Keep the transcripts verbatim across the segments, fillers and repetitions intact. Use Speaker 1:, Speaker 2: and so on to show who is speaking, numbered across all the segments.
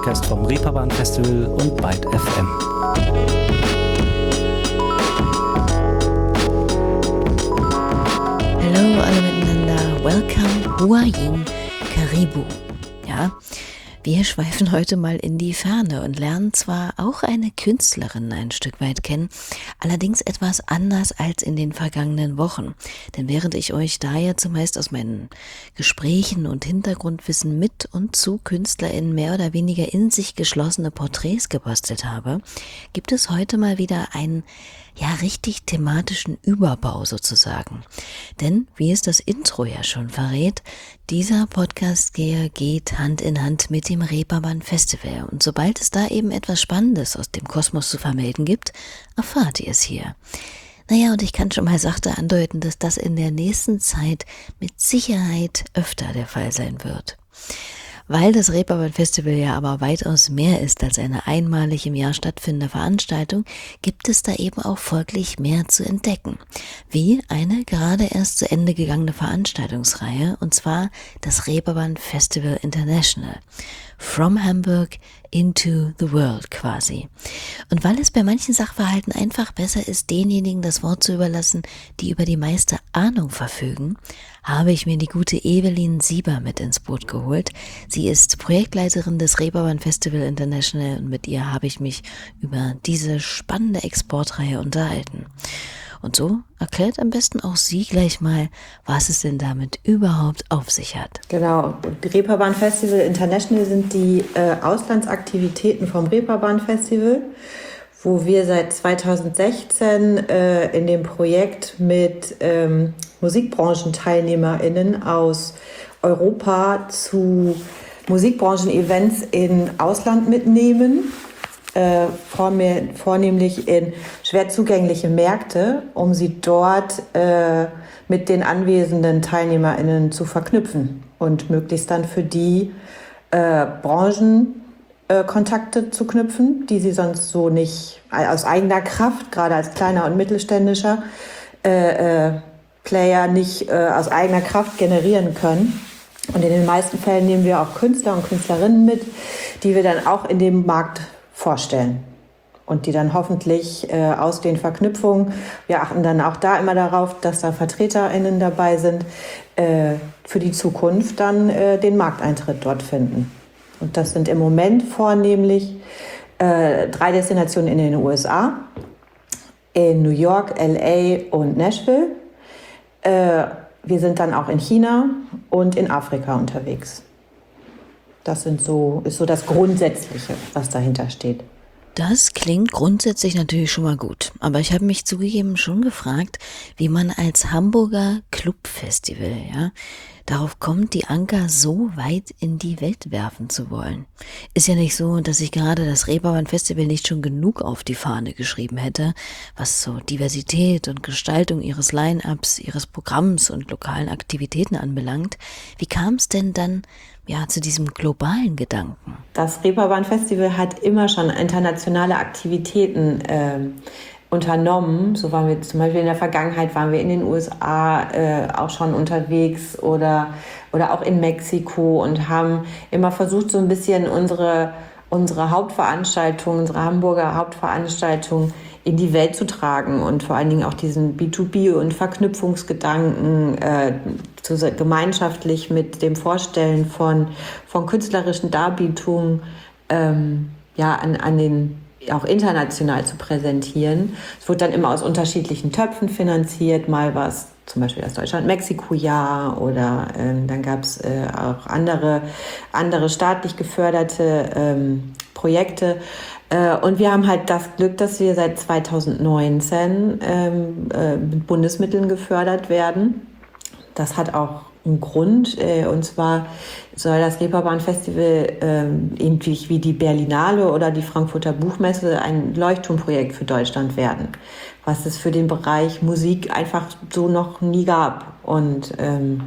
Speaker 1: Podcast vom Reeperbahn Festival und Byte F M.
Speaker 2: Hallo alle miteinander, welcome, Huaying, Karibu. Ja, wir schweifen heute mal in die Ferne und lernen zwar auch eine Künstlerin ein Stück weit kennen, allerdings etwas anders als in den vergangenen Wochen. Denn während ich euch da ja zumeist aus meinen Gesprächen und Hintergrundwissen mit und zu KünstlerInnen mehr oder weniger in sich geschlossene Porträts gebastelt habe, gibt es heute mal wieder einen ja richtig thematischen Überbau sozusagen. Denn, wie es das Intro ja schon verrät, dieser Podcast geht Hand in Hand mit dem Reeperbahn Festival. Und sobald es da eben etwas Spannendes aus dem Kosmos zu vermelden gibt, erfahrt ihr es hier. Naja, und ich kann schon mal sachte andeuten, dass das in der nächsten Zeit mit Sicherheit öfter der Fall sein wird. Weil das Reeperbahn Festival ja aber weitaus mehr ist als eine einmalig im Jahr stattfindende Veranstaltung, gibt es da eben auch folglich mehr zu entdecken. Wie eine gerade erst zu Ende gegangene Veranstaltungsreihe, und zwar das Reeperbahn Festival International. From Hamburg into the world quasi. Und weil es bei manchen Sachverhalten einfach besser ist, denjenigen das Wort zu überlassen, die über die meiste Ahnung verfügen, habe ich mir die gute Evelyn Sieber mit ins Boot geholt. Sie ist Projektleiterin des Reeperbahn Festival International und mit ihr habe ich mich über diese spannende Exportreihe unterhalten. Und so erklärt am besten auch sie gleich mal, was es denn damit überhaupt auf sich hat.
Speaker 3: Genau, Reeperbahn Festival International sind die äh, Auslandsaktivitäten vom Reeperbahn Festival, wo wir seit zweitausendsechzehn äh, in dem Projekt mit ähm, MusikbranchenteilnehmerInnen aus Europa zu Musikbranchen-Events im Ausland mitnehmen. Äh, vornehmlich in schwer zugängliche Märkte, um sie dort äh, mit den anwesenden TeilnehmerInnen zu verknüpfen und möglichst dann für die äh, Branchenkontakte äh, zu knüpfen, die sie sonst so nicht aus eigener Kraft, gerade als kleiner und mittelständischer äh, äh, Player, nicht äh, aus eigener Kraft generieren können. Und in den meisten Fällen nehmen wir auch Künstler und Künstlerinnen mit, die wir dann auch in dem Markt vorstellen und die dann hoffentlich äh, aus den Verknüpfungen, wir achten dann auch da immer darauf, dass da VertreterInnen dabei sind, äh, für die Zukunft dann äh, den Markteintritt dort finden. Und das sind im Moment vornehmlich äh, drei Destinationen in den U S A, in New York, L A und Nashville. Äh, wir sind dann auch in China und in Afrika unterwegs. Das sind so, ist so das Grundsätzliche, was dahinter steht.
Speaker 2: Das klingt grundsätzlich natürlich schon mal gut, aber ich habe mich zugegeben schon gefragt, wie man als Hamburger Clubfestival, ja, darauf kommt, die Anker so weit in die Welt werfen zu wollen. Ist ja nicht so, dass ich gerade das Reeperbahn Festival nicht schon genug auf die Fahne geschrieben hätte, was so Diversität und Gestaltung ihres Line-Ups, ihres Programms und lokalen Aktivitäten anbelangt. Wie kam es denn dann ja zu diesem globalen Gedanken?
Speaker 3: Das Reeperbahn Festival hat immer schon internationale Aktivitäten äh, unternommen. So waren wir zum Beispiel in der Vergangenheit, waren wir in den U S A äh, auch schon unterwegs oder, oder auch in Mexiko und haben immer versucht, so ein bisschen unsere, unsere Hauptveranstaltung, unsere Hamburger Hauptveranstaltung in die Welt zu tragen und vor allen Dingen auch diesen B zwei B und Verknüpfungsgedanken äh, zu, gemeinschaftlich mit dem Vorstellen von, von künstlerischen Darbietungen ähm, ja, an, an den auch international zu präsentieren. Es wird dann immer aus unterschiedlichen Töpfen finanziert, mal was zum Beispiel das Deutschland-Mexiko-Jahr oder ähm, dann gab es äh, auch andere, andere staatlich geförderte ähm, Projekte. Äh, und wir haben halt das Glück, dass wir seit zweitausendneunzehn ähm, äh, mit Bundesmitteln gefördert werden. Das hat auch einen Grund, äh, und zwar soll das Reeperbahn Festival ähm, ähnlich wie die Berlinale oder die Frankfurter Buchmesse ein Leuchtturmprojekt für Deutschland werden, was es für den Bereich Musik einfach so noch nie gab. Und ähm,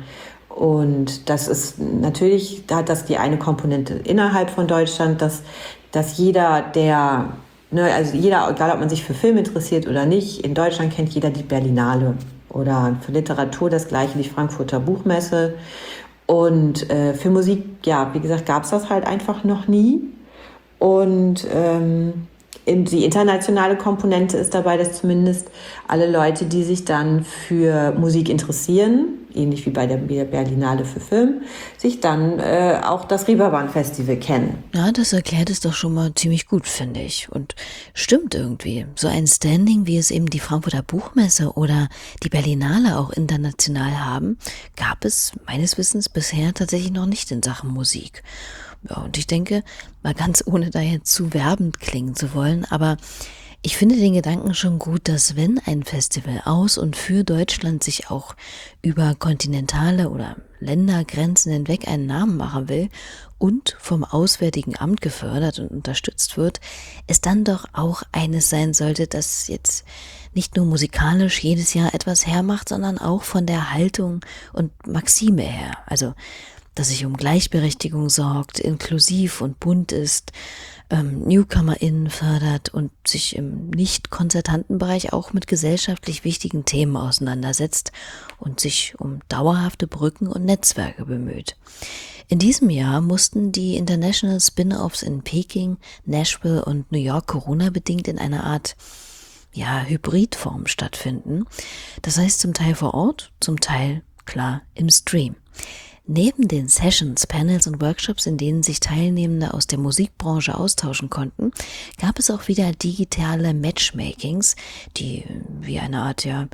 Speaker 3: und das ist natürlich, da hat das die eine Komponente innerhalb von Deutschland, dass dass jeder, der, ne, also jeder, egal ob man sich für Film interessiert oder nicht, in Deutschland kennt jeder die Berlinale. Oder für Literatur das gleiche, die Frankfurter Buchmesse. Und äh, für Musik, ja, wie gesagt, gab es das halt einfach noch nie. Und ähm, die internationale Komponente ist dabei, dass zumindest alle Leute, die sich dann für Musik interessieren, ähnlich wie bei der Berlinale für Film, sich dann äh, auch das Reeperbahn Festival kennen.
Speaker 2: Ja, das erklärt es doch schon mal ziemlich gut, finde ich. Und stimmt irgendwie. So ein Standing, wie es eben die Frankfurter Buchmesse oder die Berlinale auch international haben, gab es meines Wissens bisher tatsächlich noch nicht in Sachen Musik. Ja, und ich denke, mal ganz ohne da jetzt zu werbend klingen zu wollen, aber ich finde den Gedanken schon gut, dass wenn ein Festival aus und für Deutschland sich auch über kontinentale oder Ländergrenzen hinweg einen Namen machen will und vom Auswärtigen Amt gefördert und unterstützt wird, es dann doch auch eines sein sollte, das jetzt nicht nur musikalisch jedes Jahr etwas hermacht, sondern auch von der Haltung und Maxime her. Also dass sich um Gleichberechtigung sorgt, inklusiv und bunt ist, ähm, NewcomerInnen fördert und sich im nicht-konzertanten Bereich auch mit gesellschaftlich wichtigen Themen auseinandersetzt und sich um dauerhafte Brücken und Netzwerke bemüht. In diesem Jahr mussten die International Spin-Offs in Peking, Nashville und New York Corona-bedingt in einer Art ja, Hybridform stattfinden. Das heißt zum Teil vor Ort, zum Teil, klar, im Stream. Neben den Sessions, Panels und Workshops, in denen sich Teilnehmende aus der Musikbranche austauschen konnten, gab es auch wieder digitale Matchmakings, die wie eine Art ja,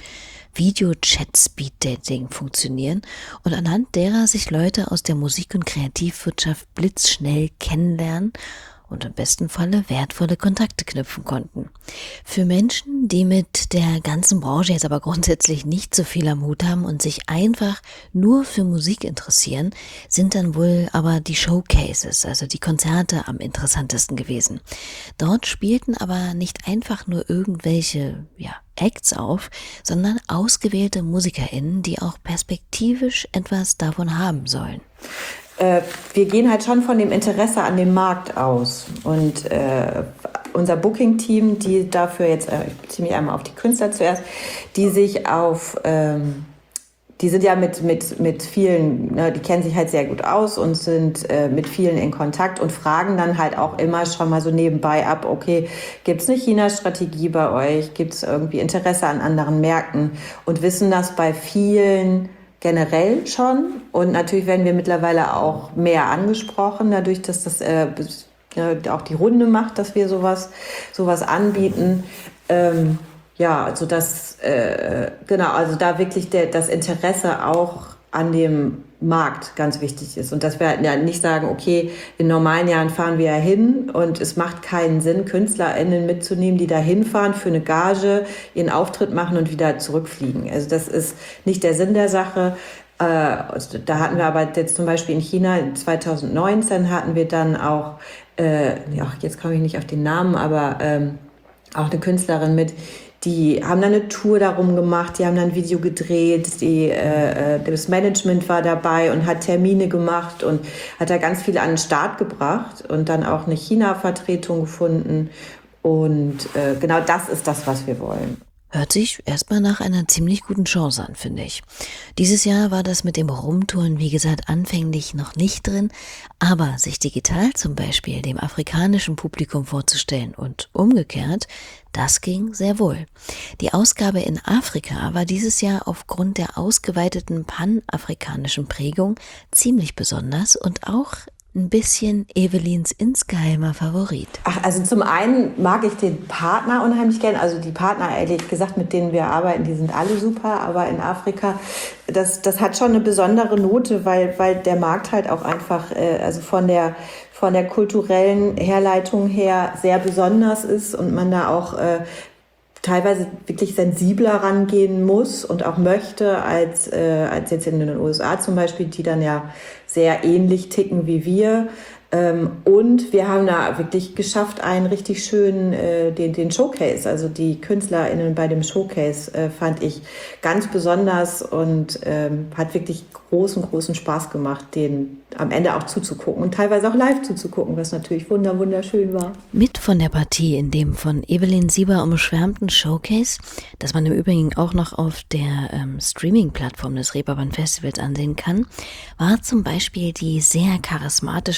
Speaker 2: Video-Chat-Speed-Dating funktionieren und anhand derer sich Leute aus der Musik- und Kreativwirtschaft blitzschnell kennenlernen und im besten Falle wertvolle Kontakte knüpfen konnten. Für Menschen, die mit der ganzen Branche jetzt aber grundsätzlich nicht so viel am Hut haben und sich einfach nur für Musik interessieren, sind dann wohl aber die Showcases, also die Konzerte, am interessantesten gewesen. Dort spielten aber nicht einfach nur irgendwelche, ja, Acts auf, sondern ausgewählte MusikerInnen, die auch perspektivisch etwas davon haben sollen.
Speaker 3: Wir gehen halt schon von dem Interesse an dem Markt aus. Und äh, unser Booking-Team, die dafür jetzt, äh, ich beziehe mich einmal auf die Künstler zuerst, die sich auf, ähm, die sind ja mit, mit, mit vielen, ne, die kennen sich halt sehr gut aus und sind äh, mit vielen in Kontakt und fragen dann halt auch immer schon mal so nebenbei ab, okay, gibt es eine China-Strategie bei euch? Gibt es irgendwie Interesse an anderen Märkten? Und wissen das bei vielen generell schon, und natürlich werden wir mittlerweile auch mehr angesprochen, dadurch, dass das äh, auch die Runde macht, dass wir sowas, sowas anbieten. Ähm, ja, also das, äh, genau, also da wirklich der, das Interesse auch an dem Markt ganz wichtig ist. Und dass wir ja nicht sagen, okay, in normalen Jahren fahren wir ja hin und es macht keinen Sinn, KünstlerInnen mitzunehmen, die da hinfahren für eine Gage, ihren Auftritt machen und wieder zurückfliegen. Also das ist nicht der Sinn der Sache. Äh, da hatten wir aber jetzt zum Beispiel in China zwanzig neunzehn hatten wir dann auch, äh, ja, jetzt komme ich nicht auf den Namen, aber ähm, auch eine Künstlerin mit, die haben dann eine Tour darum gemacht, die haben dann ein Video gedreht, die, äh, das Management war dabei und hat Termine gemacht und hat da ganz viel an den Start gebracht und dann auch eine China-Vertretung gefunden. Und äh, genau das ist das, was wir wollen.
Speaker 2: Hört sich erstmal nach einer ziemlich guten Chance an, finde ich. Dieses Jahr war das mit dem Rumtouren, wie gesagt, anfänglich noch nicht drin, aber sich digital zum Beispiel dem afrikanischen Publikum vorzustellen und umgekehrt, das ging sehr wohl. Die Ausgabe in Afrika war dieses Jahr aufgrund der ausgeweiteten panafrikanischen Prägung ziemlich besonders und auch ein bisschen Evelins insgeheimer Favorit.
Speaker 3: Ach, also zum einen mag ich den Partner unheimlich gern. Also die Partner, ehrlich gesagt, mit denen wir arbeiten, die sind alle super. Aber in Afrika, das, das hat schon eine besondere Note, weil, weil der Markt halt auch einfach, äh, also von der, von der kulturellen Herleitung her sehr besonders ist und man da auch äh, teilweise wirklich sensibler rangehen muss und auch möchte als, äh, als jetzt in den U S A zum Beispiel, die dann ja sehr ähnlich ticken wie wir. Ähm, und wir haben da wirklich geschafft, einen richtig schönen, äh, den, den Showcase, also die KünstlerInnen bei dem Showcase äh, fand ich ganz besonders und ähm, hat wirklich großen, großen Spaß gemacht, den am Ende auch zuzugucken und teilweise auch live zuzugucken, was natürlich wunder, wunderschön war.
Speaker 2: Mit von der Partie in dem von Evelyn Sieber umschwärmten Showcase, das man im Übrigen auch noch auf der ähm, Streaming-Plattform des Reeperbahn Festivals ansehen kann, war zum Beispiel die sehr charismatische Rapperin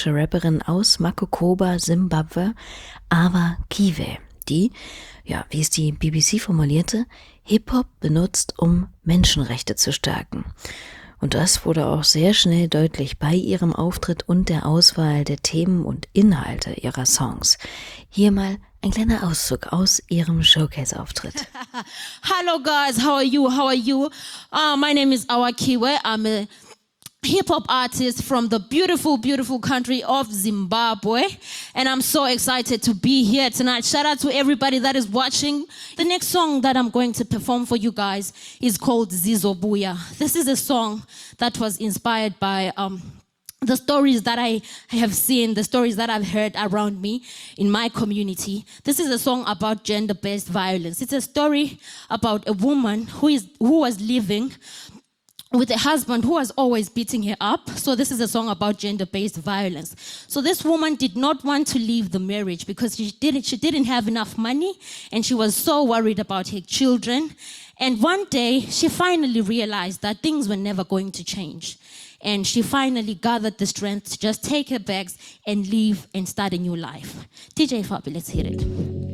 Speaker 2: Künstlerin aus Makokoba, Simbabwe, Ava Kiwe, die, ja, wie es die B B C formulierte, Hip-Hop benutzt, um Menschenrechte zu stärken. Und das wurde auch sehr schnell deutlich bei ihrem Auftritt und der Auswahl der Themen und Inhalte ihrer Songs. Hier mal ein kleiner Auszug aus ihrem Showcase-Auftritt.
Speaker 4: Hello guys, how are you? How are you? Uh, my name is Awa Kiwe. I'm a hip-hop artist from the beautiful, beautiful country of Zimbabwe. And I'm so excited to be here tonight. Shout out to everybody that is watching. The next song that I'm going to perform for you guys is called Zizobuya. This is a song that was inspired by um, the stories that I have seen, the stories that I've heard around me in my community. This is a song about gender-based violence. It's a story about a woman who is who was living with a husband who was always beating her up. So this is a song about gender-based violence. So this woman did not want to leave the marriage because she didn't, she didn't have enough money and she was so worried about her children. And one day she finally realized that things were never going to change. And she finally gathered the strength to just take her bags and leave and start a new life. D J Fabi, let's hear it.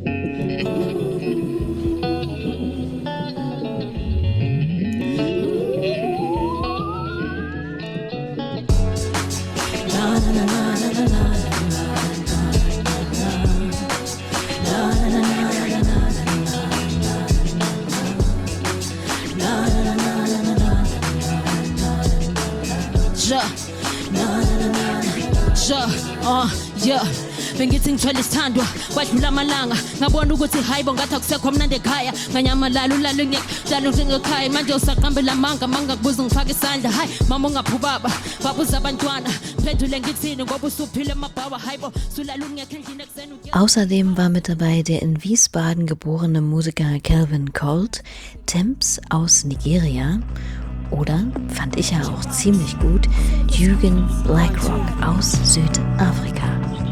Speaker 4: Ja, ja, uh, yeah. Bengithi ngithwele isithandwa wadlula amalanga ngabona ukuthi hayibo ngathi akusekho mnandi ekhaya nganyamalala ulala ngiyadlala njengekhaya manje usaqambela amanga mangakubuza ngifaka isandla hayi mama ungaphubaba babuza abantwana phendule ngithini ngoba usuphile emabhawa hayibo sulala ungekho endlini ekuseni.
Speaker 2: Außerdem war mit dabei der in Wiesbaden geborene Musiker Calvin Colt, Temps aus Nigeria oder, fand ich ja auch ziemlich gut, Jürgen Blackrock aus Südafrika.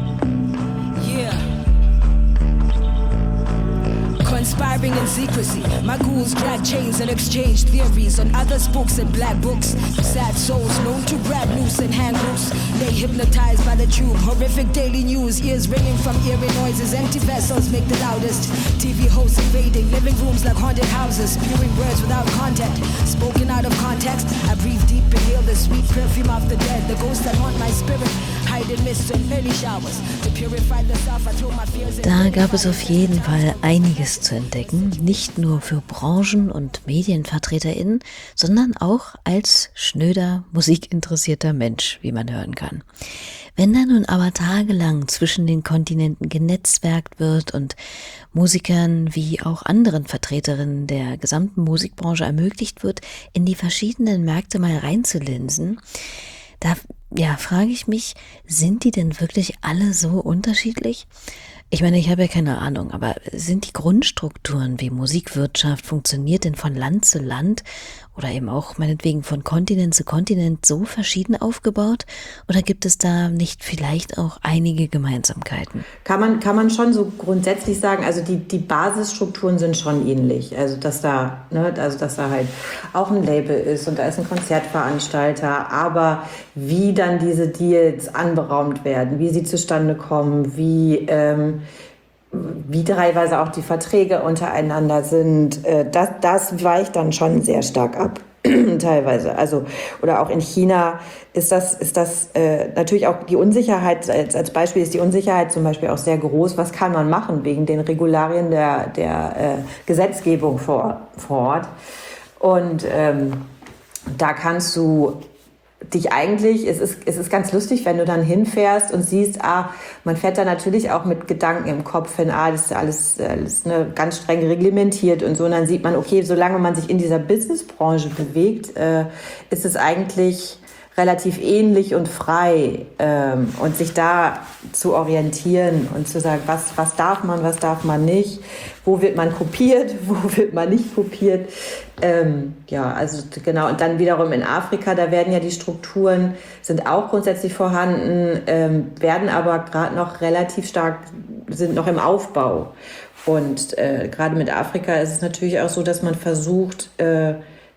Speaker 5: Conspiring in secrecy, my ghouls drag chains and exchange theories on others' books and black books. Sad souls known to grab loose and hang loose. They hypnotized by the tube, horrific daily news. Ears ringing from eerie noises, empty vessels make the loudest. T V hosts invading living rooms like haunted houses, spewing words without content, spoken out of context. I breathe deep, inhale the sweet perfume of the dead. The ghosts that haunt my spirit hide in mists and early showers. To purify the self, I throw my fears in.
Speaker 2: Da gab es auf jeden Fall einiges zu entdecken, nicht nur für Branchen- und MedienvertreterInnen, sondern auch als schnöder, musikinteressierter Mensch, wie man hören kann. Wenn da nun aber tagelang zwischen den Kontinenten genetzwerkt wird und Musikern wie auch anderen Vertreterinnen der gesamten Musikbranche ermöglicht wird, in die verschiedenen Märkte mal reinzulinsen, da ja, frage ich mich, sind die denn wirklich alle so unterschiedlich? Ich meine, ich habe ja keine Ahnung, aber sind die Grundstrukturen wie Musikwirtschaft, funktioniert denn von Land zu Land oder eben auch meinetwegen von Kontinent zu Kontinent so verschieden aufgebaut? Oder gibt es da nicht vielleicht auch einige Gemeinsamkeiten?
Speaker 3: Kann man, kann man schon so grundsätzlich sagen, also die, die Basisstrukturen sind schon ähnlich. Also dass da, ne, also dass da halt auch ein Label ist und da ist ein Konzertveranstalter, aber wie dann diese Deals anberaumt werden, wie sie zustande kommen, wie ähm, wie teilweise auch die Verträge untereinander sind, das, das weicht dann schon sehr stark ab, teilweise. Also, oder auch in China ist das, ist das äh, natürlich auch die Unsicherheit, als, als Beispiel ist die Unsicherheit zum Beispiel auch sehr groß. Was kann man machen wegen den Regularien der, der äh, Gesetzgebung vor, vor Ort? Und ähm, da kannst du dich eigentlich, es ist, es ist ganz lustig, wenn du dann hinfährst und siehst, ah, man fährt da natürlich auch mit Gedanken im Kopf hin, ah, das ist alles, alles ne, ganz streng reglementiert und so. Und dann sieht man, okay, solange man sich in dieser Businessbranche bewegt, äh, ist es eigentlich relativ ähnlich und frei, ähm, und sich da zu orientieren und zu sagen, was, was darf man, was darf man nicht, wo wird man kopiert, wo wird man nicht kopiert. Ähm, ja, also genau. Und dann wiederum in Afrika, da werden ja die Strukturen, sind auch grundsätzlich vorhanden, ähm, werden aber gerade noch relativ stark, sind noch im Aufbau. Und äh, gerade mit Afrika ist es natürlich auch so, dass man versucht, äh,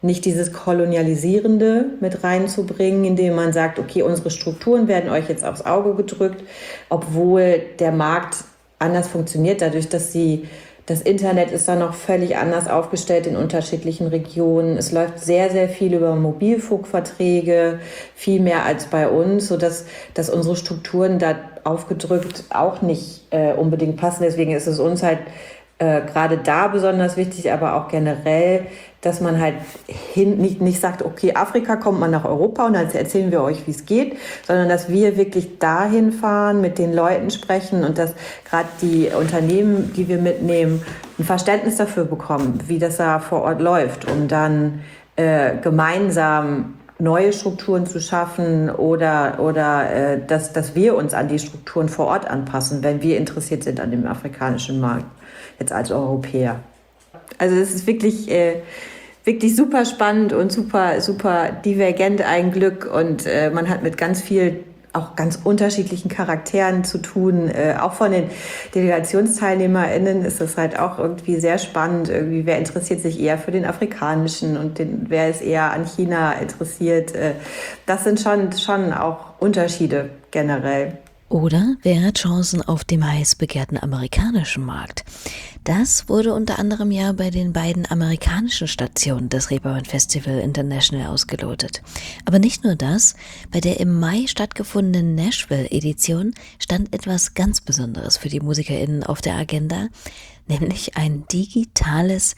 Speaker 3: nicht dieses Kolonialisierende mit reinzubringen, indem man sagt, okay, unsere Strukturen werden euch jetzt aufs Auge gedrückt, obwohl der Markt anders funktioniert, dadurch, dass sie das Internet ist da noch völlig anders aufgestellt in unterschiedlichen Regionen. Es läuft sehr, sehr viel über Mobilfunkverträge, viel mehr als bei uns, sodass dass unsere Strukturen da aufgedrückt auch nicht äh, unbedingt passen. Deswegen ist es uns halt äh, gerade da besonders wichtig, aber auch generell, dass man halt hin, nicht, nicht sagt, okay, Afrika kommt mal nach Europa und dann erzählen wir euch, wie es geht, sondern dass wir wirklich dahin fahren, mit den Leuten sprechen und dass gerade die Unternehmen, die wir mitnehmen, ein Verständnis dafür bekommen, wie das da vor Ort läuft, um dann äh, gemeinsam neue Strukturen zu schaffen oder, oder äh, dass, dass wir uns an die Strukturen vor Ort anpassen, wenn wir interessiert sind an dem afrikanischen Markt, jetzt als Europäer. Also es ist wirklich, äh, wirklich super spannend und super, super divergent ein Glück und äh, man hat mit ganz viel, auch ganz unterschiedlichen Charakteren zu tun. Äh, auch von den DelegationsteilnehmerInnen ist es halt auch irgendwie sehr spannend. Irgendwie, wer interessiert sich eher für den afrikanischen und den, wer ist eher an China interessiert. Äh, das sind schon, schon auch Unterschiede generell.
Speaker 2: Oder wer hat Chancen auf dem heiß begehrten amerikanischen Markt? Das wurde unter anderem ja bei den beiden amerikanischen Stationen des Reeperbahn Festival International ausgelotet. Aber nicht nur das, bei der im Mai stattgefundenen Nashville-Edition stand etwas ganz Besonderes für die MusikerInnen auf der Agenda, nämlich ein digitales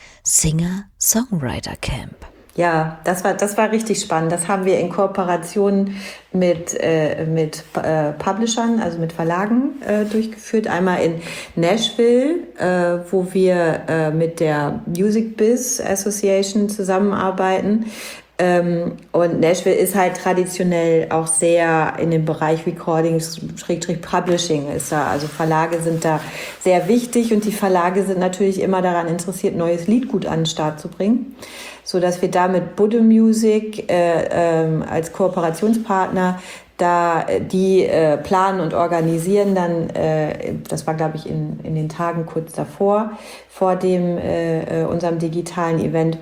Speaker 2: Singer-Songwriter-Camp.
Speaker 3: Ja, das war, das war richtig spannend. Das haben wir in Kooperation mit, äh, mit äh, Publishern, also mit Verlagen äh, durchgeführt. Einmal in Nashville, äh, wo wir äh, mit der Music Biz Association zusammenarbeiten. Ähm, und Nashville ist halt traditionell auch sehr in dem Bereich Recordings, Schrägstrich Publishing ist da. Also Verlage sind da sehr wichtig und die Verlage sind natürlich immer daran interessiert, neues Liedgut an den Start zu bringen, so dass wir da mit Budde Music äh, ähm, als Kooperationspartner da äh, die äh, planen und organisieren dann, äh, das war glaube ich in, in den Tagen kurz davor, vor dem äh, unserem digitalen Event,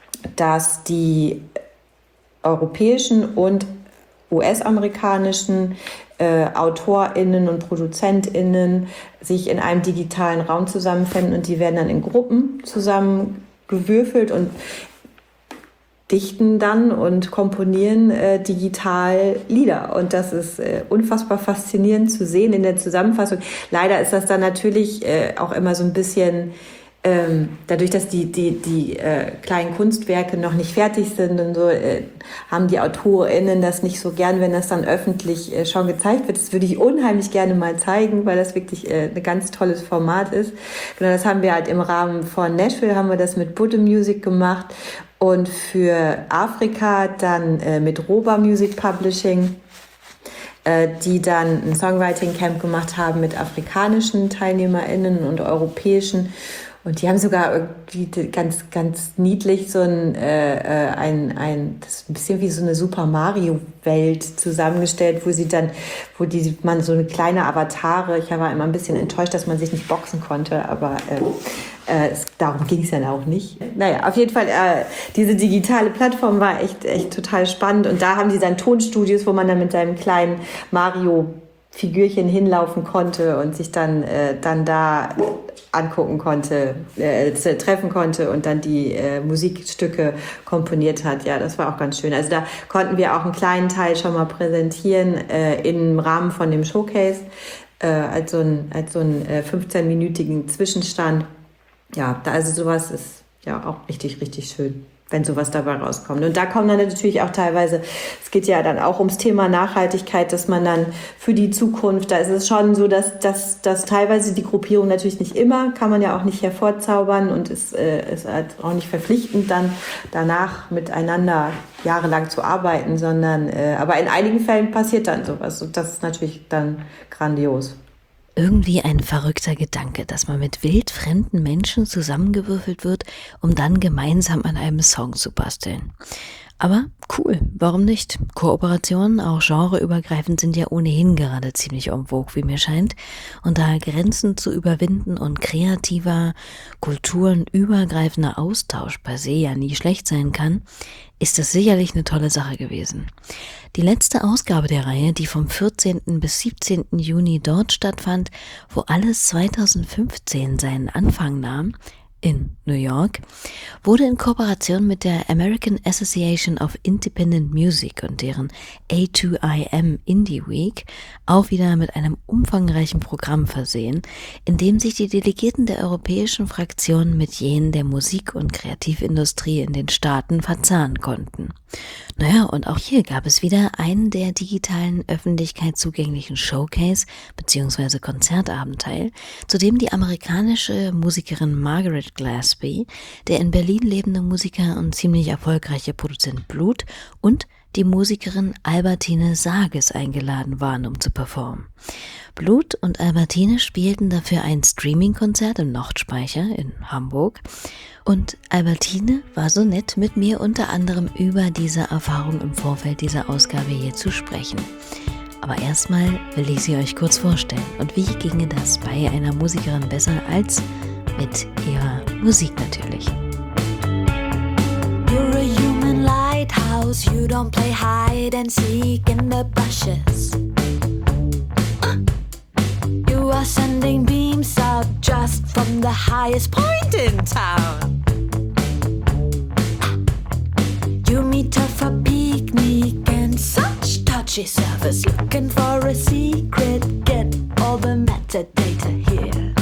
Speaker 3: dass die europäischen und U S-amerikanischen äh, AutorInnen und ProduzentInnen sich in einem digitalen Raum zusammenfinden und die werden dann in Gruppen zusammengewürfelt und dichten dann und komponieren äh, digital Lieder. Und das ist äh, unfassbar faszinierend zu sehen in der Zusammenfassung. Leider ist das dann natürlich äh, auch immer so ein bisschen Ähm, dadurch, dass die, die, die äh, kleinen Kunstwerke noch nicht fertig sind und so, äh, haben die AutorInnen das nicht so gern, wenn das dann öffentlich äh, schon gezeigt wird. Das würde ich unheimlich gerne mal zeigen, weil das wirklich äh, ein ganz tolles Format ist. Genau, das haben wir halt im Rahmen von Nashville, haben wir das mit Budde Music gemacht und für Afrika dann äh, mit Roba Music Publishing, äh, die dann ein Songwriting Camp gemacht haben mit afrikanischen TeilnehmerInnen und europäischen. Und die haben sogar irgendwie ganz, ganz niedlich so ein, äh, ein, ein, das ist ein bisschen wie so eine Super Mario Welt zusammengestellt, wo sie dann, wo die, man so eine kleine Avatare, ich war immer ein bisschen enttäuscht, dass man sich nicht boxen konnte, aber äh, äh, es, darum ging es ja auch nicht. Naja, auf jeden Fall, äh, diese digitale Plattform war echt, echt total spannend und da haben die dann Tonstudios, wo man dann mit seinem kleinen Mario Figürchen hinlaufen konnte und sich dann, äh, dann da angucken konnte, äh, treffen konnte und dann die äh, Musikstücke komponiert hat. Ja, das war auch ganz schön. Also da konnten wir auch einen kleinen Teil schon mal präsentieren äh, im Rahmen von dem Showcase äh, als so ein, als so einen äh, fünfzehnminütigen Zwischenstand. Ja, da, also sowas ist ja auch richtig, richtig schön, wenn sowas dabei rauskommt. Und da kommen dann natürlich auch teilweise, es geht ja dann auch ums Thema Nachhaltigkeit, dass man dann für die Zukunft, da ist es schon so, dass, dass, dass teilweise die Gruppierung natürlich nicht immer, kann man ja auch nicht hervorzaubern und ist, äh, ist halt auch nicht verpflichtend, dann danach miteinander jahrelang zu arbeiten, sondern, äh, aber in einigen Fällen passiert dann sowas und das ist natürlich dann grandios.
Speaker 2: Irgendwie ein verrückter Gedanke, dass man mit wildfremden Menschen zusammengewürfelt wird, um dann gemeinsam an einem Song zu basteln. Aber cool, warum nicht? Kooperationen, auch genreübergreifend, sind ja ohnehin gerade ziemlich en vogue, wie mir scheint. Und da Grenzen zu überwinden und kreativer, kulturenübergreifender Austausch per se ja nie schlecht sein kann, ist das sicherlich eine tolle Sache gewesen. Die letzte Ausgabe der Reihe, die vom vierzehnten bis siebzehnten Juni dort stattfand, wo alles zweitausendfünfzehn seinen Anfang nahm, in New York, wurde in Kooperation mit der American Association of Independent Music und deren A zwei I M Indie Week auch wieder mit einem umfangreichen Programm versehen, in dem sich die Delegierten der europäischen Fraktionen mit jenen der Musik- und Kreativindustrie in den Staaten verzahnen konnten. Naja, und auch hier gab es wieder einen der digitalen Öffentlichkeit zugänglichen Showcase bzw. Konzertabendteil, zu dem die amerikanische Musikerin Margaret Glasby, der in Berlin lebende Musiker und ziemlich erfolgreiche Produzent Blut und die Musikerin Albertine Sages eingeladen waren, um zu performen. Blut und Albertine spielten dafür ein Streaming-Konzert im Nordspeicher in Hamburg und Albertine war so nett, mit mir unter anderem über diese Erfahrung im Vorfeld dieser Ausgabe hier zu sprechen. Aber erstmal will ich sie euch kurz vorstellen. Und wie ginge das bei einer Musikerin besser als mit ihrer Musik natürlich?
Speaker 6: You're a human lighthouse, you don't play hide and seek in the bushes. You are sending beams out just from the highest point in town. You meet her for picnic and such touchy service, looking for a secret, get all the metadata here.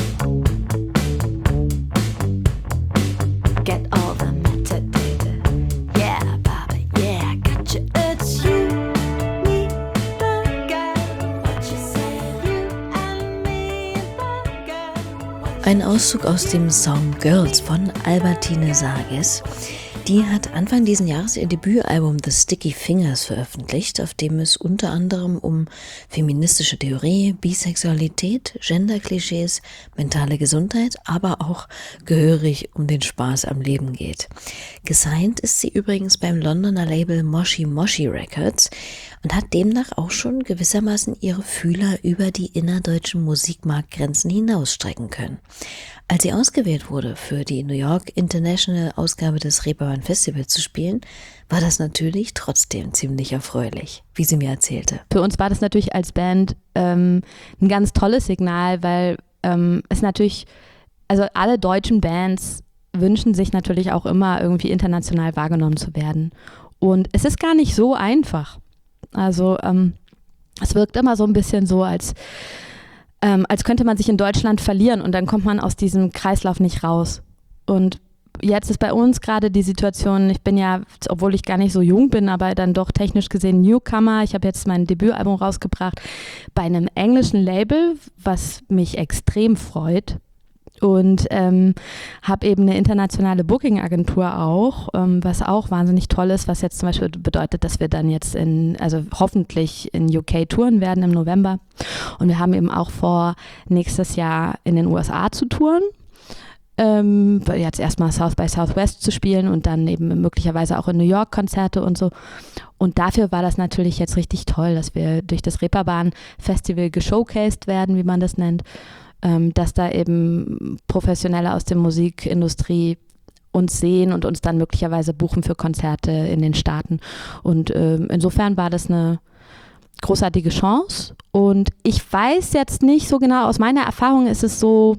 Speaker 6: Get all the metadata. Yeah, baby, yeah, gotcha. It's you, me, the girl. What you say, you and me, the girl.
Speaker 2: Ein Auszug aus dem Song Girls von Albertine Sages. Die hat Anfang diesen Jahres ihr Debütalbum The Sticky Fingers veröffentlicht, auf dem es unter anderem um feministische Theorie, Bisexualität, Genderklischees, mentale Gesundheit, aber auch gehörig um den Spaß am Leben geht. Gesigned ist sie übrigens beim Londoner Label Moshi Moshi Records und hat demnach auch schon gewissermaßen ihre Fühler über die innerdeutschen Musikmarktgrenzen hinausstrecken können. Als sie ausgewählt wurde, für die New York International Ausgabe des Reeperbahn Festivals zu spielen, war das natürlich trotzdem ziemlich erfreulich, wie sie mir erzählte.
Speaker 7: Für uns war das natürlich als Band ähm, ein ganz tolles Signal, weil ähm, es natürlich, also alle deutschen Bands wünschen sich natürlich auch immer irgendwie international wahrgenommen zu werden. Und es ist gar nicht so einfach. Also ähm, es wirkt immer so ein bisschen so, als Ähm, als könnte man sich in Deutschland verlieren und dann kommt man aus diesem Kreislauf nicht raus. Und jetzt ist bei uns gerade die Situation, ich bin ja, obwohl ich gar nicht so jung bin, aber dann doch technisch gesehen Newcomer. Ich habe jetzt mein Debütalbum rausgebracht bei einem englischen Label, was mich extrem freut. Und ähm, habe eben eine internationale Booking-Agentur auch, ähm, was auch wahnsinnig toll ist, was jetzt zum Beispiel bedeutet, dass wir dann jetzt in, also hoffentlich in U K touren werden im November. Und wir haben eben auch vor, nächstes Jahr in den U S A zu touren. Ähm, jetzt erstmal South by Southwest zu spielen und dann eben möglicherweise auch in New York Konzerte und so. Und dafür war das natürlich jetzt richtig toll, dass wir durch das Reeperbahn Festival geshowcased werden, wie man das nennt. Dass da eben Professionelle aus der Musikindustrie uns sehen und uns dann möglicherweise buchen für Konzerte in den Staaten. Und ähm, insofern war das eine großartige Chance. Und ich weiß jetzt nicht so genau, aus meiner Erfahrung ist es so,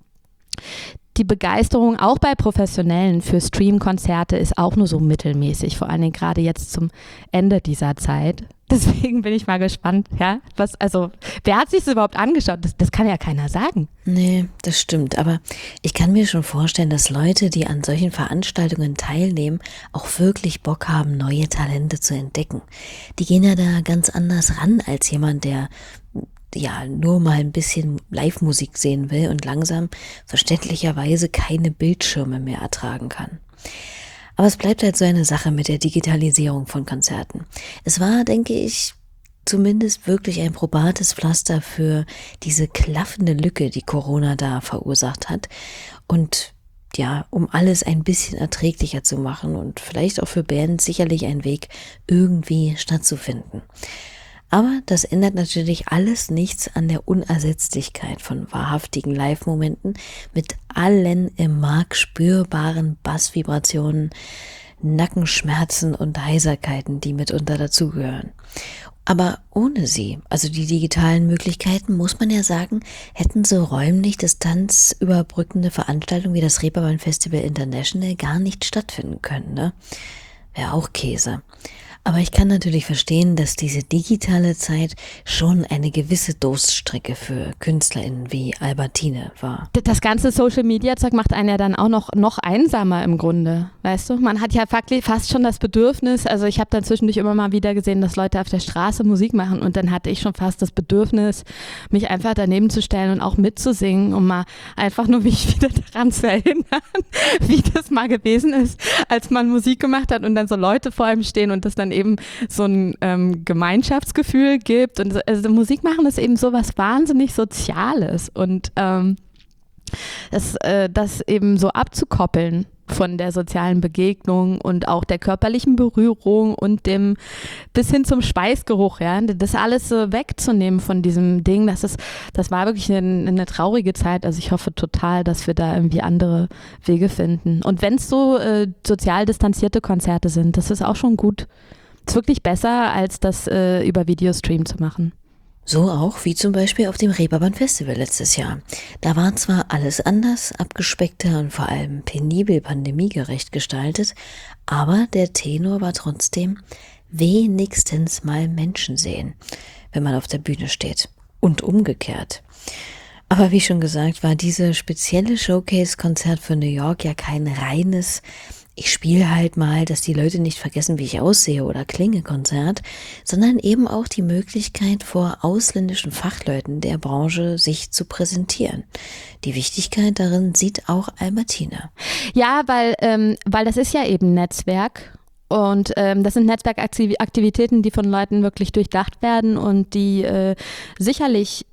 Speaker 7: die Begeisterung auch bei Professionellen für Stream-Konzerte ist auch nur so mittelmäßig, vor allen Dingen gerade jetzt zum Ende dieser Zeit. Deswegen bin ich mal gespannt, ja, was, also, wer hat sich das überhaupt angeschaut? Das, das kann ja keiner sagen.
Speaker 2: Nee, das stimmt, aber ich kann mir schon vorstellen, dass Leute, die an solchen Veranstaltungen teilnehmen, auch wirklich Bock haben, neue Talente zu entdecken. Die gehen ja da ganz anders ran als jemand, der ja nur mal ein bisschen Live-Musik sehen will und langsam verständlicherweise keine Bildschirme mehr ertragen kann. Aber es bleibt halt so eine Sache mit der Digitalisierung von Konzerten. Es war, denke ich, zumindest wirklich ein probates Pflaster für diese klaffende Lücke, die Corona da verursacht hat. Und ja, um alles ein bisschen erträglicher zu machen und vielleicht auch für Bands sicherlich ein Weg, irgendwie stattzufinden. Aber das ändert natürlich alles nichts an der Unersetzlichkeit von wahrhaftigen Live-Momenten mit allen im Mark spürbaren Bassvibrationen, Nackenschmerzen und Heiserkeiten, die mitunter dazugehören. Aber ohne sie, also die digitalen Möglichkeiten, muss man ja sagen, hätten so räumlich distanzüberbrückende Veranstaltungen wie das Reeperbahn Festival International gar nicht stattfinden können, ne? Wäre auch Käse. Aber ich kann natürlich verstehen, dass diese digitale Zeit schon eine gewisse Durststrecke für KünstlerInnen wie Albertine war.
Speaker 7: Das ganze Social-Media-Zeug macht einen ja dann auch noch, noch einsamer im Grunde, weißt du? Man hat ja fast schon das Bedürfnis, also ich habe dann zwischendurch immer mal wieder gesehen, dass Leute auf der Straße Musik machen und dann hatte ich schon fast das Bedürfnis, mich einfach daneben zu stellen und auch mitzusingen, um mal einfach nur mich wieder daran zu erinnern, wie das mal gewesen ist, als man Musik gemacht hat und dann so Leute vor einem stehen und das dann eben so ein ähm, Gemeinschaftsgefühl gibt. Und also Musik machen ist eben so was wahnsinnig Soziales und ähm, das, äh, das eben so abzukoppeln von der sozialen Begegnung und auch der körperlichen Berührung und dem bis hin zum Schweißgeruch, ja, das alles so wegzunehmen von diesem Ding, das ist, das war wirklich eine, eine traurige Zeit. Also ich hoffe total, dass wir da irgendwie andere Wege finden. Und wenn es so äh, sozial distanzierte Konzerte sind, das ist auch schon gut. Ist wirklich besser, als das äh, über Videostream zu machen.
Speaker 2: So auch wie zum Beispiel auf dem Reeperbahn Festival letztes Jahr. Da war zwar alles anders, abgespeckter und vor allem penibel pandemiegerecht gestaltet, aber der Tenor war trotzdem wenigstens mal Menschen sehen, wenn man auf der Bühne steht. Und umgekehrt. Aber wie schon gesagt, war dieses spezielle Showcase-Konzert für New York ja kein reines Ich spiele halt mal, dass die Leute nicht vergessen, wie ich aussehe oder klinge Konzert, sondern eben auch die Möglichkeit vor ausländischen Fachleuten der Branche sich zu präsentieren. Die Wichtigkeit darin sieht auch Albertine.
Speaker 7: Ja, weil, ähm, weil das ist ja eben Netzwerk. Und ähm, das sind Netzwerkaktivitäten, die von Leuten wirklich durchdacht werden und die äh, sicherlich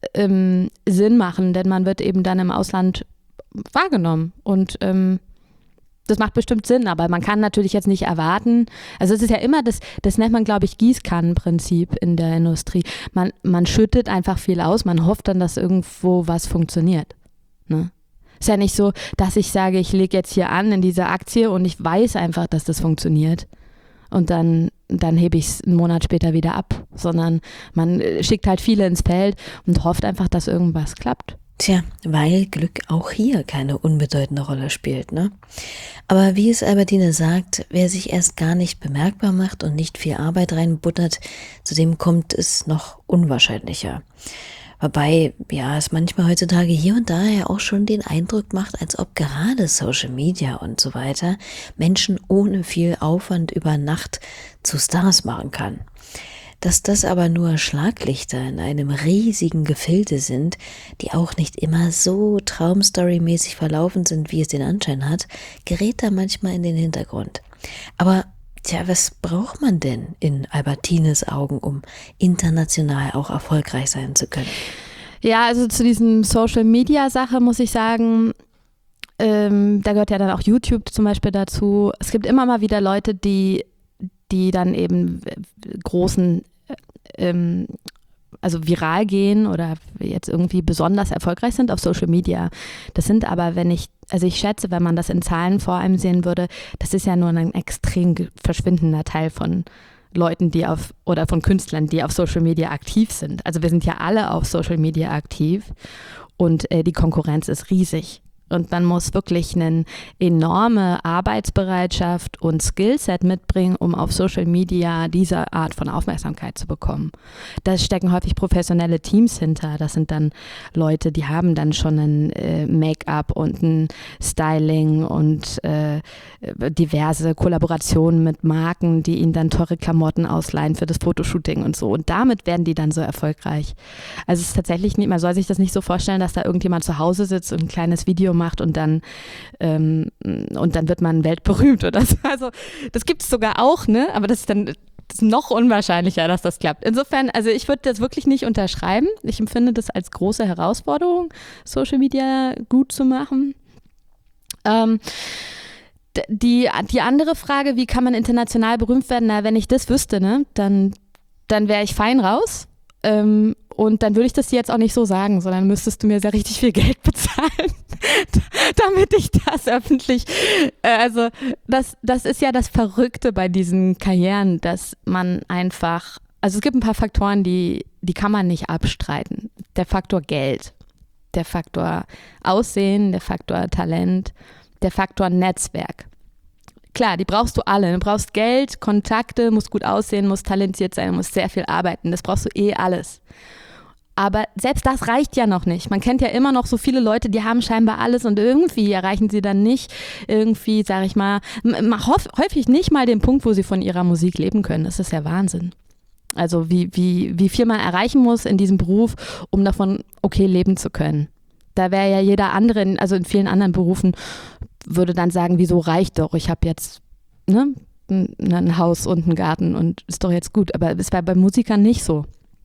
Speaker 7: ähm, Sinn machen, denn man wird eben dann im Ausland wahrgenommen und ähm, das macht bestimmt Sinn, aber man kann natürlich jetzt nicht erwarten, also es ist ja immer das, das nennt man, glaube ich, Gießkannenprinzip in der Industrie. Man, man schüttet einfach viel aus, man hofft dann, dass irgendwo was funktioniert. Ne? Ist ja nicht so, dass ich sage, ich lege jetzt hier an in diese Aktie und ich weiß einfach, dass das funktioniert und dann, dann hebe ich es einen Monat später wieder ab, sondern man schickt halt viele ins Feld und hofft einfach, dass irgendwas klappt.
Speaker 2: Tja, weil Glück auch hier keine unbedeutende Rolle spielt, ne? Aber wie es Albertine sagt, wer sich erst gar nicht bemerkbar macht und nicht viel Arbeit reinbuttert, zu dem kommt es noch unwahrscheinlicher. Wobei, ja, es manchmal heutzutage hier und da ja auch schon den Eindruck macht, als ob gerade Social Media und so weiter Menschen ohne viel Aufwand über Nacht zu Stars machen kann. Dass das aber nur Schlaglichter in einem riesigen Gefilde sind, die auch nicht immer so Traumstory-mäßig verlaufen sind, wie es den Anschein hat, gerät da manchmal in den Hintergrund. Aber tja, was braucht man denn in Albertines Augen, um international auch erfolgreich sein zu können?
Speaker 7: Ja, also zu diesem Social-Media-Sache muss ich sagen, ähm, da gehört ja dann auch YouTube zum Beispiel dazu. Es gibt immer mal wieder Leute, die die dann eben großen, ähm, also viral gehen oder jetzt irgendwie besonders erfolgreich sind auf Social Media. Das sind aber, wenn ich, also ich schätze, wenn man das in Zahlen vor einem sehen würde, das ist ja nur ein extrem verschwindender Teil von Leuten, die auf, oder von Künstlern, die auf Social Media aktiv sind. Also wir sind ja alle auf Social Media aktiv und äh, die Konkurrenz ist riesig. Und man muss wirklich eine enorme Arbeitsbereitschaft und Skillset mitbringen, um auf Social Media diese Art von Aufmerksamkeit zu bekommen. Da stecken häufig professionelle Teams hinter. Das sind dann Leute, die haben dann schon ein äh, Make-up und ein Styling und äh, diverse Kollaborationen mit Marken, die ihnen dann teure Klamotten ausleihen für das Fotoshooting und so. Und damit werden die dann so erfolgreich. Also es ist tatsächlich nicht, man soll sich das nicht so vorstellen, dass da irgendjemand zu Hause sitzt und ein kleines Video macht und dann ähm, und dann wird man weltberühmt oder so. Also das gibt es sogar auch, ne? Aber das ist dann das ist noch unwahrscheinlicher, dass das klappt. Insofern, also ich würde das wirklich nicht unterschreiben. Ich empfinde das als große Herausforderung, Social Media gut zu machen. Ähm, die, die andere Frage, wie kann man international berühmt werden? Na, wenn ich das wüsste, ne, dann, dann wäre ich fein raus. Ähm, und dann würde ich das dir jetzt auch nicht so sagen, sondern müsstest du mir sehr richtig viel Geld bezahlen, damit ich das öffentlich, äh, also das, das ist ja das Verrückte bei diesen Karrieren, dass man einfach, also es gibt ein paar Faktoren, die, die kann man nicht abstreiten. Der Faktor Geld, der Faktor Aussehen, der Faktor Talent, der Faktor Netzwerk. Klar, die brauchst du alle. Du brauchst Geld, Kontakte, musst gut aussehen, musst talentiert sein, musst sehr viel arbeiten. Das brauchst du eh alles. Aber selbst das reicht ja noch nicht. Man kennt ja immer noch so viele Leute, die haben scheinbar alles und irgendwie erreichen sie dann nicht irgendwie, sag ich mal, häufig nicht mal den Punkt, wo sie von ihrer Musik leben können. Das ist ja Wahnsinn. Also wie, wie, wie viel man erreichen muss in diesem Beruf, um davon okay leben zu können. Da wäre ja jeder andere, also in vielen anderen Berufen, würde dann sagen, wieso reicht doch, ich habe jetzt ne, ein, ein Haus und einen Garten und ist doch jetzt gut. Aber es war bei Musikern nicht so.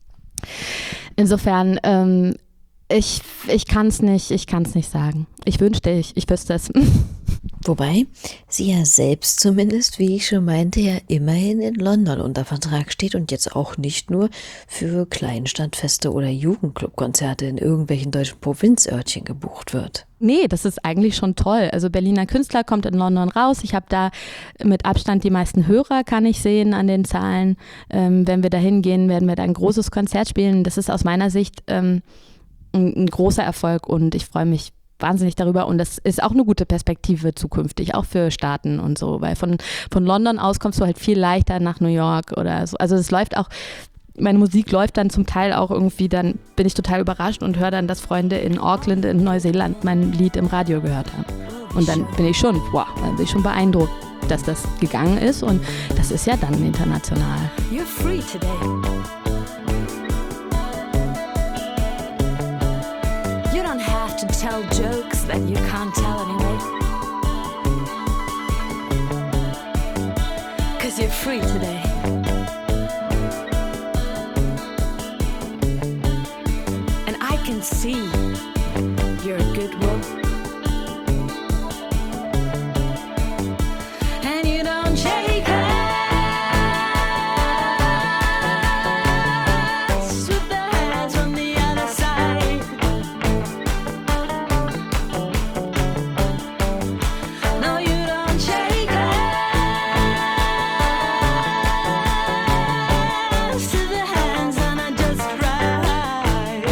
Speaker 7: Insofern, ähm, ich, ich kann es nicht, ich kann es nicht sagen. Ich wünschte, ich, ich wüsste es.
Speaker 2: Wobei sie ja selbst zumindest, wie ich schon meinte, ja immerhin in London unter Vertrag steht und jetzt auch nicht nur für Kleinstadtfeste oder Jugendclubkonzerte in irgendwelchen deutschen Provinzörtchen gebucht wird.
Speaker 7: Nee, das ist eigentlich schon toll. Also Berliner Künstler kommt in London raus. Ich habe da mit Abstand die meisten Hörer, kann ich sehen an den Zahlen. Ähm, wenn wir da hingehen, werden wir da ein großes Konzert spielen. Das ist aus meiner Sicht ähm, ein, ein großer Erfolg und ich freue mich wahnsinnig darüber und das ist auch eine gute Perspektive zukünftig, auch für Staaten und so, weil von, von London aus kommst du halt viel leichter nach New York oder so. Also es läuft auch, meine Musik läuft dann zum Teil auch irgendwie, dann bin ich total überrascht und höre dann, dass Freunde in Auckland in Neuseeland mein Lied im Radio gehört haben. Und dann bin ich schon, wow, dann bin ich schon beeindruckt, dass das gegangen ist und das ist ja dann international.
Speaker 6: You're free today. You don't have to tell jokes that you can't tell anyway. 'Cause you're free today. And I can see you're a good woman. And you don't shake hands with the hands on the other side. No, you don't shake hands to the hands and I just ride.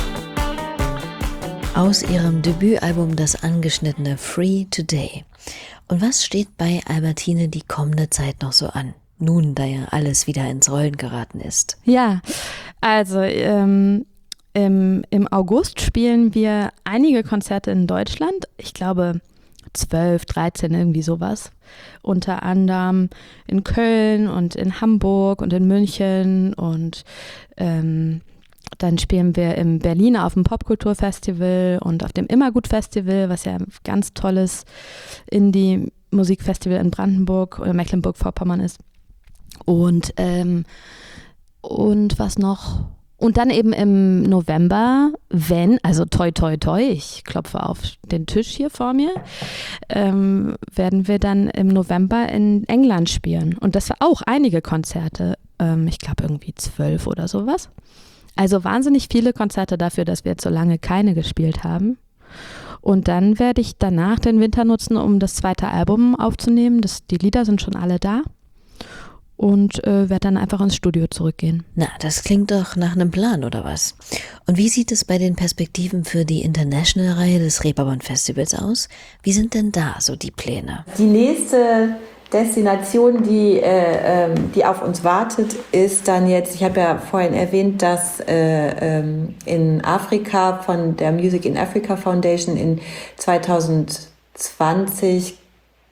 Speaker 2: Aus ihrem Debütalbum das angeschnittene Free Today. Und was steht bei Albertine die kommende Zeit noch so an? Nun, da ja alles wieder ins Rollen geraten ist.
Speaker 7: Ja, also ähm, im, im August spielen wir einige Konzerte in Deutschland. Ich glaube zwölf, dreizehn, irgendwie sowas. Unter anderem in Köln und in Hamburg und in München und ähm, dann spielen wir in Berlin auf dem Popkulturfestival und auf dem Immergut-Festival, was ja ein ganz tolles Indie-Musikfestival in Brandenburg oder Mecklenburg-Vorpommern ist. Und, ähm, und was noch? Und dann eben im November, wenn, also toi toi toi, ich klopfe auf den Tisch hier vor mir, ähm, werden wir dann im November in England spielen. Und das war auch einige Konzerte, ähm, ich glaube irgendwie zwölf oder sowas. Also wahnsinnig viele Konzerte dafür, dass wir jetzt so lange keine gespielt haben. Und dann werde ich danach den Winter nutzen, um das zweite Album aufzunehmen. Das, die Lieder sind schon alle da. Und äh, werde dann einfach ins Studio zurückgehen.
Speaker 2: Na, das klingt doch nach einem Plan, oder was? Und wie sieht es bei den Perspektiven für die International-Reihe des Reeperbahn-Festivals aus? Wie sind denn da so die Pläne?
Speaker 3: Die nächste Destination, die, äh, ähm, die auf uns wartet, ist dann jetzt, ich habe ja vorhin erwähnt, dass äh, ähm, in Afrika von der Music in Africa Foundation in zwanzig zwanzig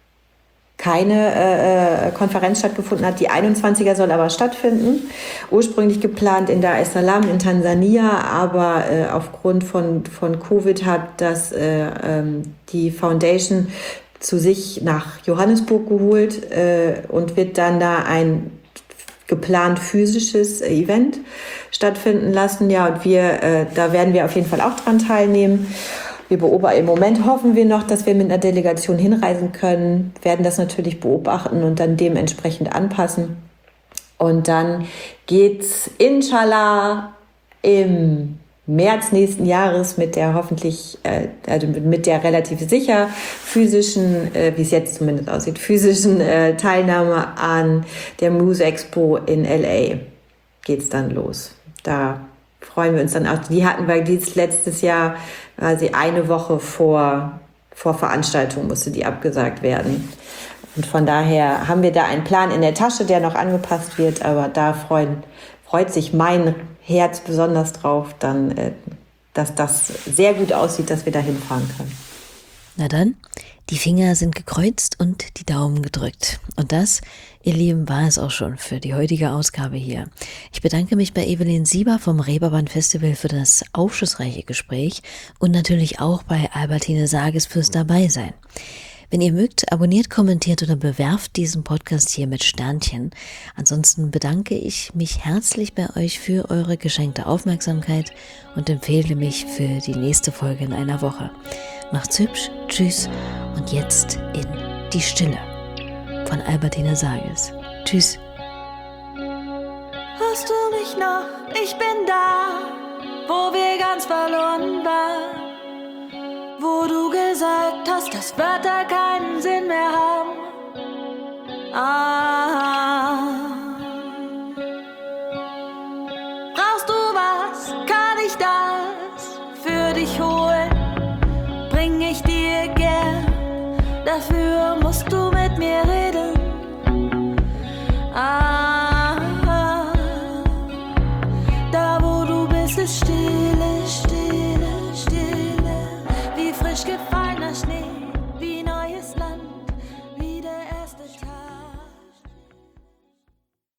Speaker 3: keine äh, Konferenz stattgefunden hat. Die einundzwanziger soll aber stattfinden. Ursprünglich geplant in Dar es Salaam in Tansania, aber äh, aufgrund von, von Covid hat das äh, ähm, die Foundation zu sich nach Johannesburg geholt äh, und wird dann da ein geplant physisches Event stattfinden lassen. Ja, und wir, äh, da werden wir auf jeden Fall auch dran teilnehmen. Wir beobachten, im Moment hoffen wir noch, dass wir mit einer Delegation hinreisen können, werden das natürlich beobachten und dann dementsprechend anpassen. Und dann geht's inshallah im März nächsten Jahres mit der hoffentlich, äh, also mit der relativ sicher physischen, äh, wie es jetzt zumindest aussieht, physischen äh, Teilnahme an der Muse Expo in L A geht's dann los. Da freuen wir uns dann auch. Die hatten wir dies letztes Jahr, quasi eine Woche vor, vor Veranstaltung musste die abgesagt werden. Und von daher haben wir da einen Plan in der Tasche, der noch angepasst wird, aber da freuen, freut sich mein Herz besonders drauf, dann, äh, dass das sehr gut aussieht, dass wir da hinfahren können.
Speaker 2: Na dann, die Finger sind gekreuzt und die Daumen gedrückt. Und das, ihr Lieben, war es auch schon für die heutige Ausgabe hier. Ich bedanke mich bei Evelyn Sieber vom Reeperbahn Festival für das aufschlussreiche Gespräch und natürlich auch bei Albertine Sages fürs Dabeisein. Wenn ihr mögt, abonniert, kommentiert oder bewerft diesen Podcast hier mit Sternchen. Ansonsten bedanke ich mich herzlich bei euch für eure geschenkte Aufmerksamkeit und empfehle mich für die nächste Folge in einer Woche. Macht's hübsch, tschüss und jetzt in die Stille von Albertine Sages. Tschüss.
Speaker 6: Hörst du mich noch? Ich bin da, wo wir ganz verloren waren. Wo du gesagt hast, dass Wörter keinen Sinn mehr haben. Ah. Brauchst du was? Kann ich das für dich holen? Bring ich dir gern. Dafür musst du mit mir reden. Ah. Da wo du bist, ist Stille, Stille.